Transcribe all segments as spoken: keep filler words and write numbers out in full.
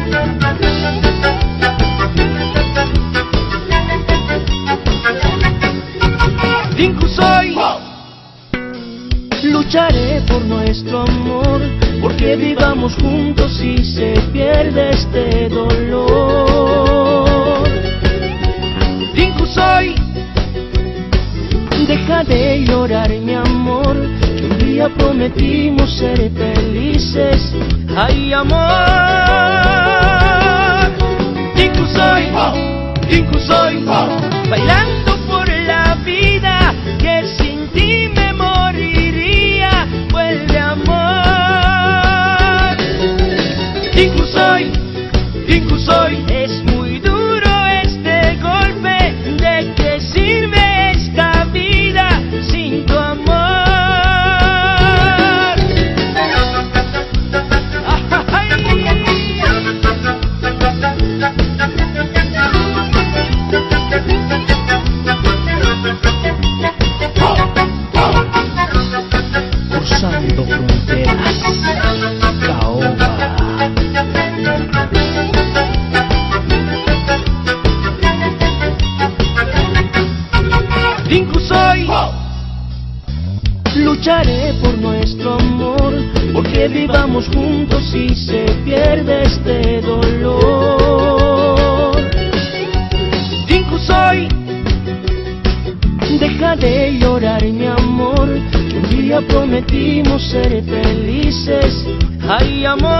Tinku soy. Lucharé por nuestro amor, porque vivamos juntos y se pierde este dolor. Tinku soy. Deja de llorar, mi amor, que un día prometimos ser felices. ¡Ay, amor! Tinku soy, Tinku soy, bailando por la vida, que sin ti me moriría. Vuelve, amor. Tinku soy, Tinku soy, es muy duro este golpe. ¿De qué sirve esta vida sin tu amor? Cruzando fronteras, caoba. Tinku soy. Lucharé por nuestro amor, porque vivamos juntos y se pierde este dolor. Tinku soy. Deja de llorar, mi amor, que un día prometimos ser felices. ¡Ay, amor!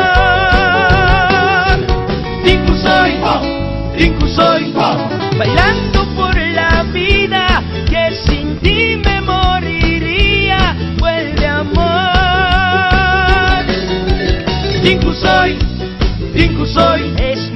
Tinku soy, Tinku soy, bailando por la vida, que sin ti me moriría. Vuelve, amor. Tinku soy, Tinku soy, es